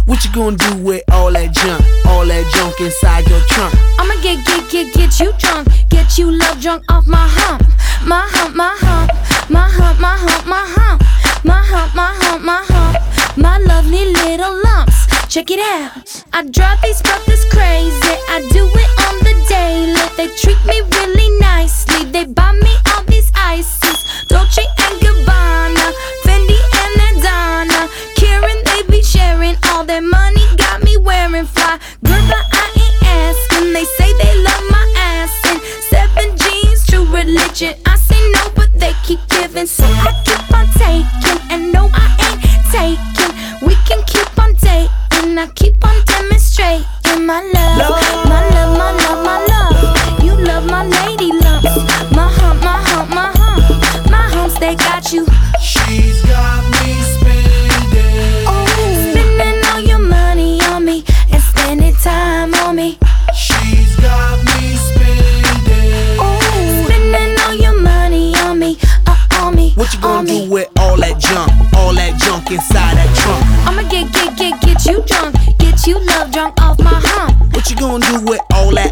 What you gonna do with all that junk inside your trunk? I'ma get you drunk, get you love drunk off my hump, my hump, my hump, my hump, my hump, my hump, my hump, my hump, my hump, my lovely little lumps. Check it out. I drive these brothers crazy. I do it on the daily. They treat me really nicely. They buy me all these ices, Dolce and Gabbana, Fendi and Adana. Karen, they be sharing all their money. Got me wearing fly. Girl, but I ain't asking. They say they love my ass and 7 jeans, true religion. I say no, but they keep giving, so I keep on taking. And no, I ain't taking. We can keep on dating. I keep on demonstrating my love, my love, my love, my love. You love my lady lumps, my hump, my hump, my hump, my humps. They got you. She's got me spending. Oh, spending all your money on me and spending time on me. She's got me spending. Oh, spending all your money on me, on me. What you gonna do with all that junk inside that trunk? I'ma get you drunk, get you love drunk off my hump. What you gonna do with all that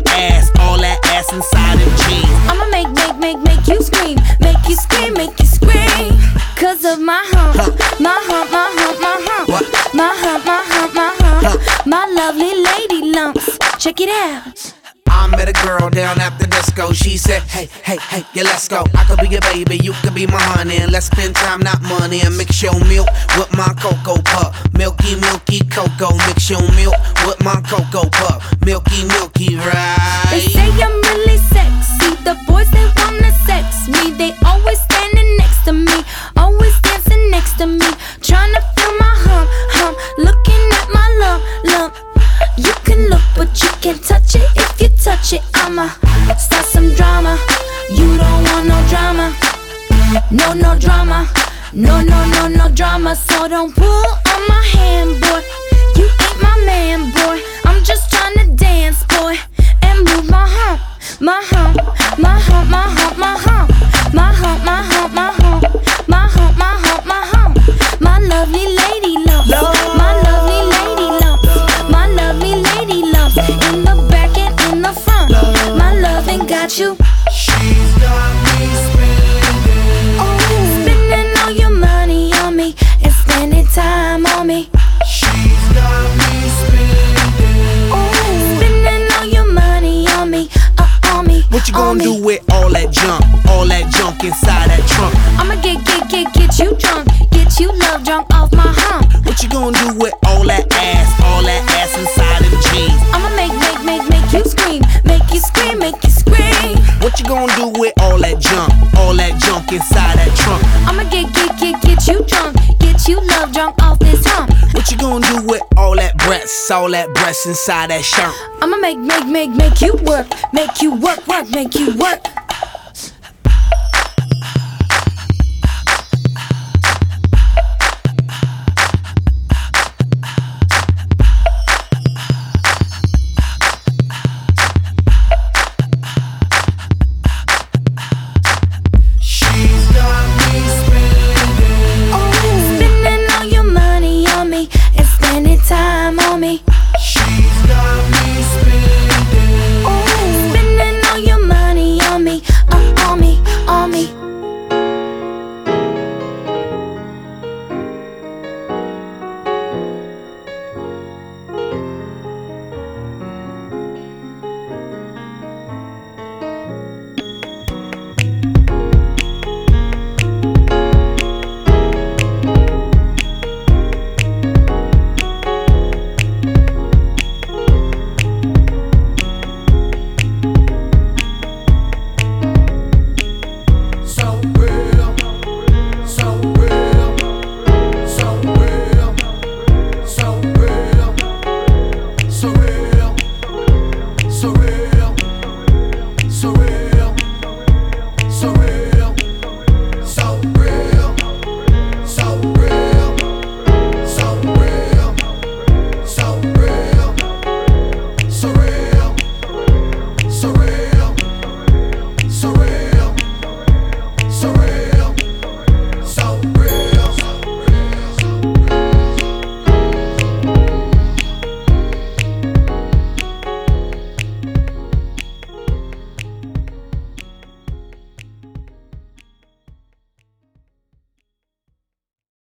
ass inside them jeans? I'ma make you scream, make you scream, make you scream. Cause of my hump, my hump, my hump, my hump, what? My hump, my hump, my hump, my lovely lady lumps. Check it out. I met a girl down at the disco. She said, hey, hey, hey, yeah, let's go. I could be your baby, you could be my honey, and let's spend time, not money. And mix your milk with my cocoa puff. Milky, milky cocoa. Mix your milk with my cocoa puff. Milky, milky, right? They say I'm really sexy. The boys, they wanna sex me. They always standing next to me, always dancing next to me, trying to feel my hump, hump, looking at my lump. You can look, but you can't touch it. If you touch it, I'ma start some drama. You don't want no drama. No, no drama. No, no, no, no drama. So don't pull on my hand, boy. You ain't my man, boy. I'm just trying to dance, boy, and move my hump, my hump, my hump, my hump, my hump, my hump, my hump, my hump, my hump, my hump, my hump, my lovely lady lumps, my lovely lady lumps, my lovely lady lumps, in the back and in the front. My loving got you. She's got me spending. Oh, spending all your money on me and spending time on me. She's got me spending. Oh, spending all your money on me, on me. What you gonna do with all that junk inside that trunk? I'ma get you drunk, get you love drunk off my hump. What you gonna do with all that ass inside them jeans? I'ma make you scream, make you scream, make you scream. What you gonna do with all that junk inside that trunk? I'ma get you drunk, get you love drunk off this hump. What you gonna do with all that breasts inside that shirt? I'ma make you work, make you work, make you work. Time on me. She's got